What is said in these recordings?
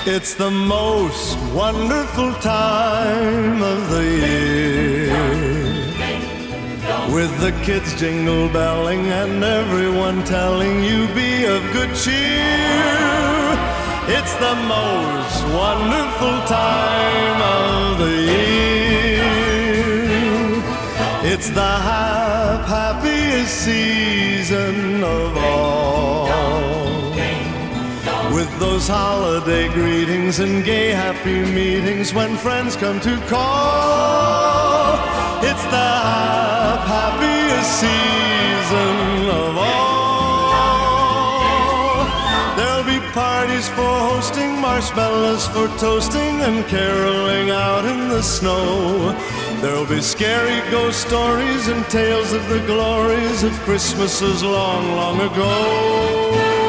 It's the most wonderful time of the year, with the kids jingle belling and everyone telling you be of good cheer. It's the most wonderful time of the year. It's the happiest season of all, with those holiday greetings and gay happy meetings when friends come to call. It's the happiest season of all. There'll be parties for hosting, marshmallows for toasting, and caroling out in the snow. There'll be scary ghost stories and tales of the glories of Christmases long, long ago.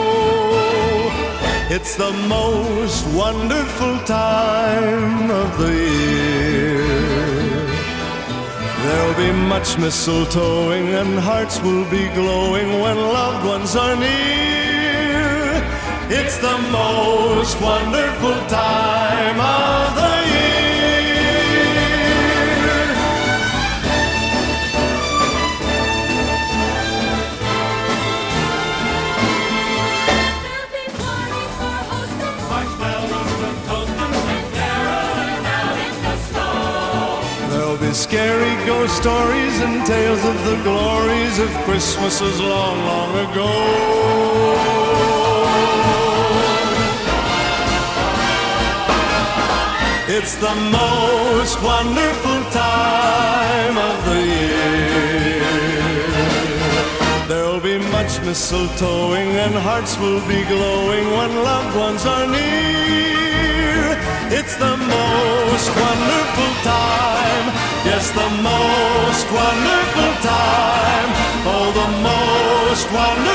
It's the most wonderful time of the year. There'll be much mistletoeing and hearts will be glowing when loved ones are near. It's the most wonderful time of the year. Scary ghost stories and tales of the glories of Christmases long, long ago. It's the most wonderful time of the year. There'll be much mistletoeing and hearts will be glowing when loved ones are near. It's the most wonderful time. Yes, the most wonderful time. Oh, the most wonderful